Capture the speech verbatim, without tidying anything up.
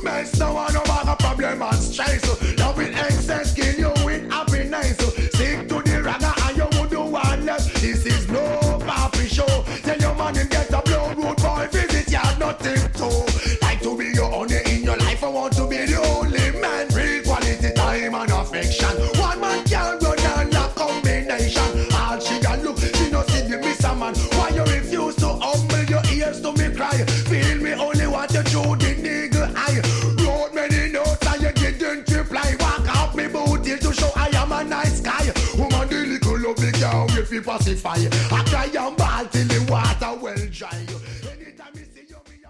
mess, no one no bag a problem and stress. Love in excess, kill you with happiness. Stick to the ragga and you would do one less. This is no papi show. Tell your man and get a blow road boy visit you nothing to. Like to be your only in your life, I want to be the only man. Real quality time and affection. One man can't run down the combination. All she got look, she no see the miss a man. Why you refuse to humble your ears to me cry? Feel me only want you through the nigga eye. Wrote many notes and you didn't reply. Walk out me booty to show I am a nice guy. Woman the little lovely girl if you pacify. I cry and ball till the water well dry.